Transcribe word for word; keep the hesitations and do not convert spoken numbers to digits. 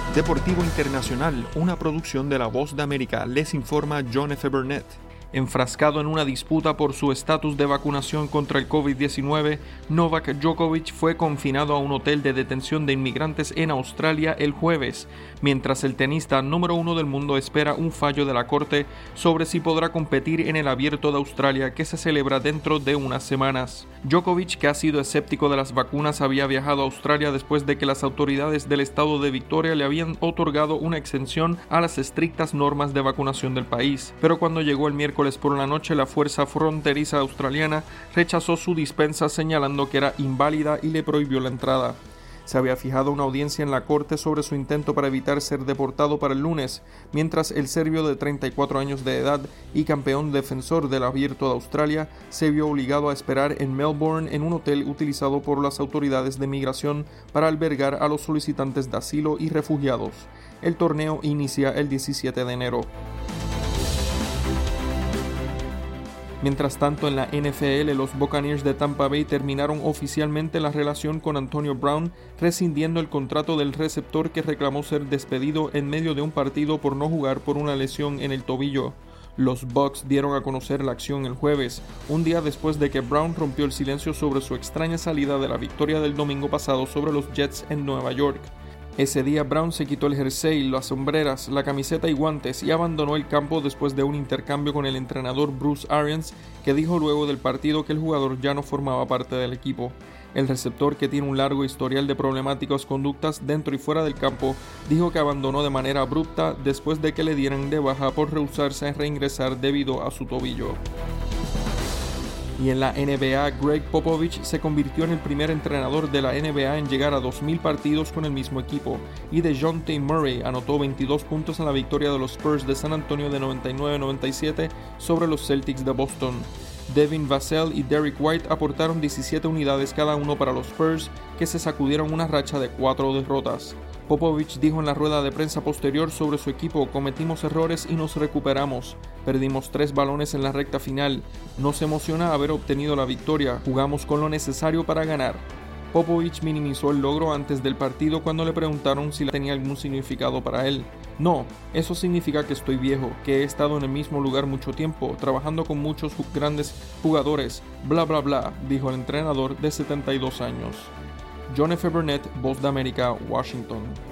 Deportivo Internacional, una producción de La Voz de América, les informa John F. Burnett. Enfrascado en una disputa por su estatus de vacunación contra el COVID diecinueve, Novak Djokovic fue confinado a un hotel de detención de inmigrantes en Australia el jueves, mientras el tenista número uno del mundo espera un fallo de la corte sobre si podrá competir en el Abierto de Australia que se celebra dentro de unas semanas. Djokovic, que ha sido escéptico de las vacunas, había viajado a Australia después de que las autoridades del estado de Victoria le habían otorgado una exención a las estrictas normas de vacunación del país, pero cuando llegó el miércoles por la noche, la fuerza fronteriza australiana rechazó su dispensa señalando que era inválida y le prohibió la entrada. Se había fijado una audiencia en la corte sobre su intento para evitar ser deportado para el lunes, mientras el serbio de treinta y cuatro años de edad y campeón defensor del Abierto de Australia se vio obligado a esperar en Melbourne en un hotel utilizado por las autoridades de migración para albergar a los solicitantes de asilo y refugiados. El torneo inicia el diecisiete de enero. Mientras tanto, en la N F L, los Buccaneers de Tampa Bay terminaron oficialmente la relación con Antonio Brown, rescindiendo el contrato del receptor que reclamó ser despedido en medio de un partido por no jugar por una lesión en el tobillo. Los Bucs dieron a conocer la acción el jueves, un día después de que Brown rompió el silencio sobre su extraña salida de la victoria del domingo pasado sobre los Jets en Nueva York. Ese día Brown se quitó el jersey, las sombreras, la camiseta y guantes y abandonó el campo después de un intercambio con el entrenador Bruce Arians, que dijo luego del partido que el jugador ya no formaba parte del equipo. El receptor, que tiene un largo historial de problemáticas conductas dentro y fuera del campo, dijo que abandonó de manera abrupta después de que le dieran de baja por rehusarse a reingresar debido a su tobillo. Y en la N B A, Greg Popovich se convirtió en el primer entrenador de la N B A en llegar a dos mil partidos con el mismo equipo, y DeJounte Murray anotó veintidós puntos en la victoria de los Spurs de San Antonio de noventa y nueve a noventa y siete sobre los Celtics de Boston. Devin Vassell y Derrick White aportaron diecisiete unidades cada uno para los Spurs, que se sacudieron una racha de cuatro derrotas. Popovich dijo en la rueda de prensa posterior sobre su equipo: cometimos errores y nos recuperamos. Perdimos tres balones en la recta final. Nos emociona haber obtenido la victoria. Jugamos con lo necesario para ganar. Popovich minimizó el logro antes del partido cuando le preguntaron si tenía algún significado para él. No, eso significa que estoy viejo, que he estado en el mismo lugar mucho tiempo, trabajando con muchos grandes jugadores, bla bla bla, dijo el entrenador de setenta y dos años. John F. Burnett, Voz de América, Washington.